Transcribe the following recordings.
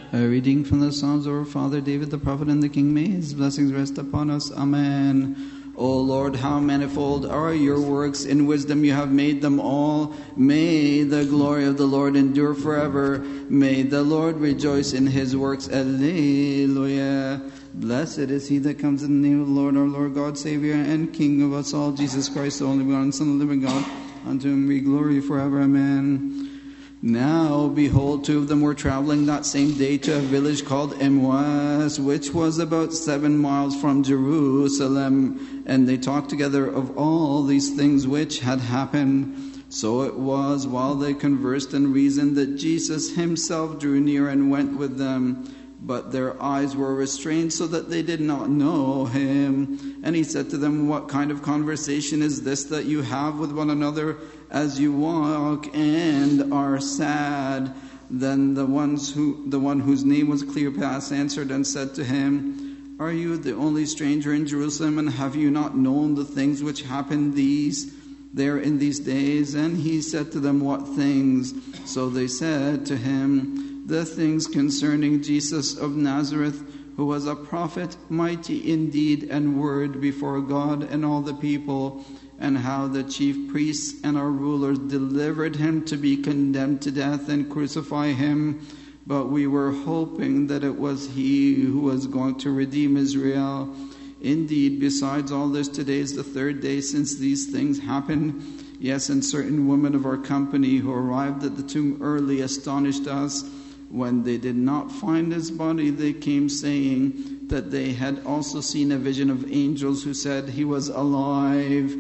A reading from the Psalms of our father David the prophet and the king. May his blessings rest upon us. Amen. O Lord, how manifold are your works. In wisdom you have made them all. May the glory of the Lord endure forever. May the Lord rejoice in his works. Alleluia. Blessed is he that comes in the name of the Lord, our Lord God, Savior and King of us all, Jesus Christ, the only begotten Son of the living God. Unto him be glory forever. Amen. Now, behold, two of them were traveling that same day to a village called Emmaus, which was about 7 miles from Jerusalem. And they talked together of all these things which had happened. So it was, while they conversed and reasoned, that Jesus himself drew near and went with them. But their eyes were restrained so that they did not know him. And he said to them, what kind of conversation is this that you have with one another as you walk and are sad? Then the one whose name was Cleopas answered and said to him, are you the only stranger in Jerusalem, and have you not known the things which happened there in these days? And he said to them, what things? So they said to him, the things concerning Jesus of Nazareth, who was a prophet, mighty in deed and word before God and all the people, and how the chief priests and our rulers delivered him to be condemned to death and crucify him. But we were hoping that it was he who was going to redeem Israel. Indeed, besides all this, today is the 3rd day since these things happened. Yes, and certain women of our company who arrived at the tomb early astonished us. When they did not find his body, they came saying that they had also seen a vision of angels who said he was alive.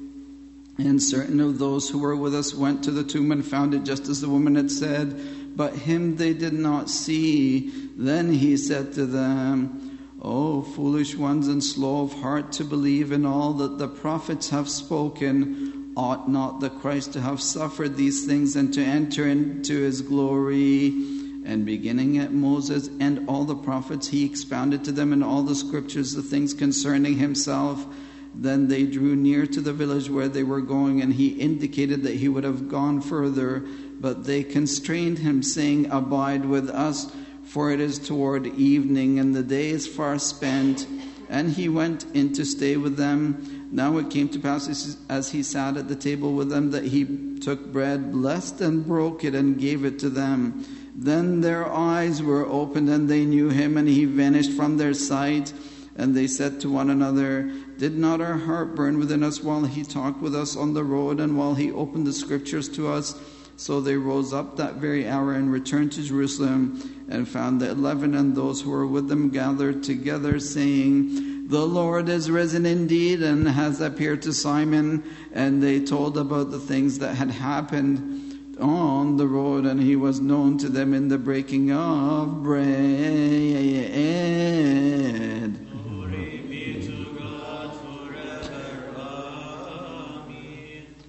And certain of those who were with us went to the tomb and found it just as the woman had said, but him they did not see. Then he said to them, O foolish ones and slow of heart to believe in all that the prophets have spoken, ought not the Christ to have suffered these things and to enter into his glory? And beginning at Moses and all the prophets, he expounded to them in all the scriptures the things concerning himself. Then they drew near to the village where they were going, and he indicated that he would have gone further. But they constrained him, saying, abide with us, for it is toward evening, and the day is far spent. And he went in to stay with them. Now it came to pass, as he sat at the table with them, that he took bread, blessed and broke it, and gave it to them. Then their eyes were opened, and they knew him, and he vanished from their sight. And they said to one another, did not our heart burn within us while he talked with us on the road, and while he opened the scriptures to us? So they rose up that very hour and returned to Jerusalem, and found the 11 and those who were with them gathered together, saying, the Lord is risen indeed, and has appeared to Simon. And they told about the things that had happened on the road, and he was known to them in the breaking of bread.